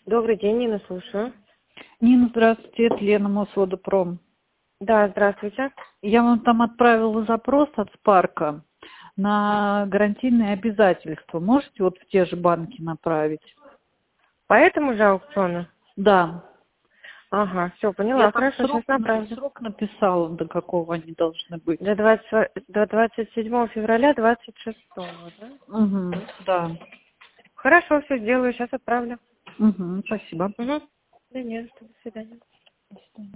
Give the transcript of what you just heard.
Добрый день, Нина, слушаю. Нина, здравствуйте, это Лена, Мосводопром. Да, здравствуйте. Я вам там отправила запрос от Спарка на гарантийные обязательства. Можете вот в те же банки направить? По этому же аукциону? Да. Ага, все, поняла. Я там Хорошо, сейчас направлю. срок написала, до какого они должны быть. До 27 февраля 26-го, да? Угу, да. Хорошо, все сделаю, сейчас отправлю. Угу, спасибо. Угу. Да не за что, до свидания. До свидания.